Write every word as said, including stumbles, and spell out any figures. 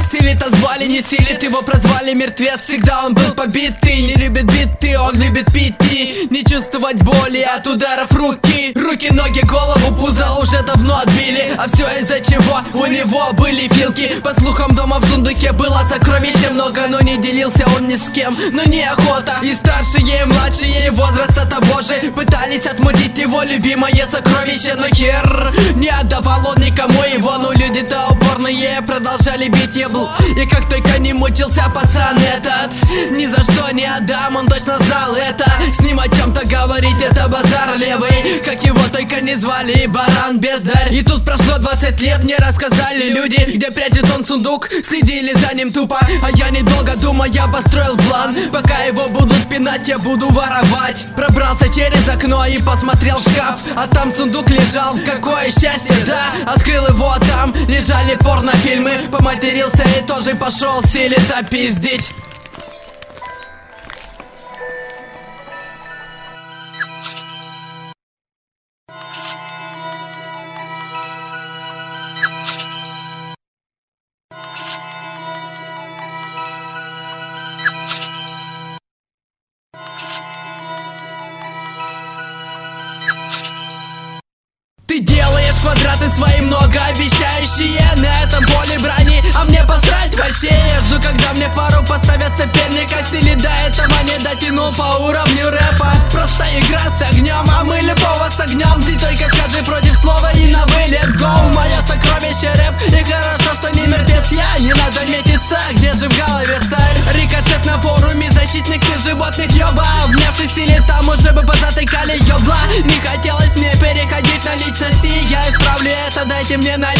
Силит, а звали не силит, его прозвали мертвец. Всегда он был побитый, не любит биты, он любит пить, не чувствовать боли от ударов руки. Руки, ноги, голову, пузо уже давно отбили. А все из-за чего у него были филки. По слухам, дома в сундуке было сокровища много, но не делился он ни с кем, но неохота. И старшие, и младшие, и возраста того же пытались отмудить его любимое сокровище, но хер не отдавал он никому его. Ну люди-то упорные продолжали бить его. И как только не мучился пацан этот, ни за что не отдам, он точно знал это. С ним о чем-то говорить, это базар левый, как его только не звали, баран бездарь. И тут прошло двадцать лет, мне рассказали люди, где прячет он сундук, следили за ним тупо. А я недолго думая построил план, пока его будут пинать, я буду воровать. Пробрался через окно и посмотрел в шкаф, а там сундук лежал, какое счастье, да. Открыл его, а там лежали порнофильмы. Поматерился и тоже пошел силит опиздить. Ты делаешь квадраты свои многообещающие на этом поле брани, а мне посрать вообще. Я жду, когда мне пару поставят соперника. Сили до этого не дотянул по уровню рэпа. Просто игра с огнем, а мы любого с огнем. Ты только скажи против слова и на вылет go. Мое сокровище рэп, и хорошо, что не мертвец я. Не надо метиться, где же в голове царь. Рикошет на форуме, защитник ты животных, ёба. Обнявшись силе, там уже бы позатыкали, ёбла. Не хотелось мне переходить на личности, я исправлю это, дайте мне на